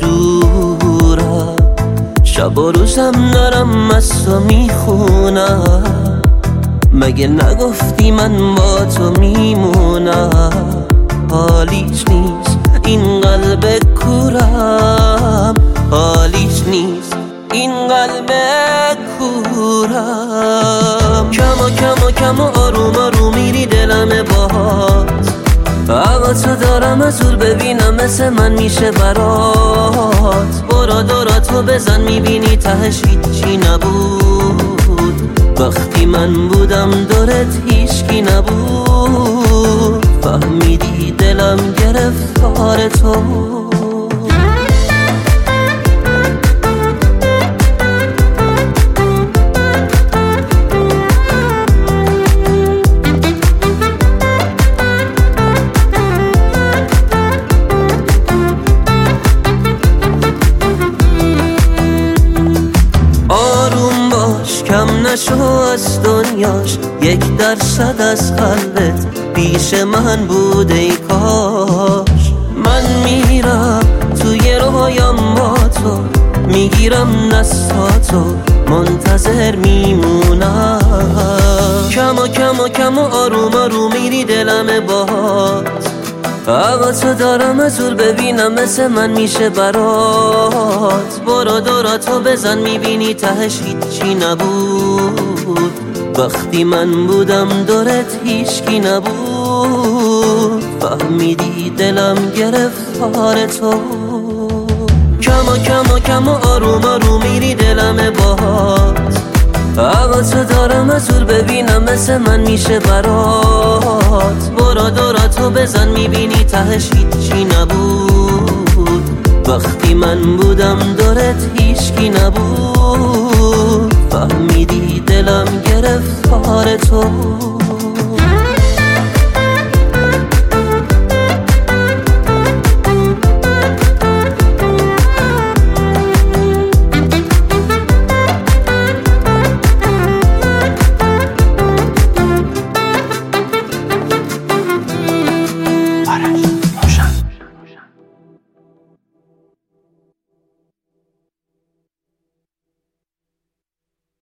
دورم، شب و روزم دارم از تو میخونم. مگه نگفتی من با تو میمونم؟ حالیش نیست این قلب کورم، حالیش نیست این قلب کورم. کم و آروم آروم میری دلم باهات، هوا تو دارم از دور ببینم مثل من میشه برات. برا دوراتو بزن میبینی تهش هیچی نبود. وقتی من بودم دورت هیچکی نبود. فهمیدی دلم گرفتار تو بود. کم نشو از دنیاش، 1% از قلبت پیش من بود ای کاش. من میرم توی رویام با تو، میگیرم دستاتو منتظر میمونم. کم و آروم آروم میری دلم باهات، هوا تو دارم از دور ببینم مثل من میشه برات. برا دوراتو بزن میبینی تهش هیچی نبود. وقتی من بودم دورت هیچکی نبود. فهمیدی دلم گرفتار تو. کم و آروم آروم میری دلم باهات، هوا تو دارم از دور ببینم مثل من میشه برات. برا دوراتو بزن میبینی تهش هیچی نبود. وقتی من بودم دورت هیچکی نبود. فهمیدی دلم گرفتار تو.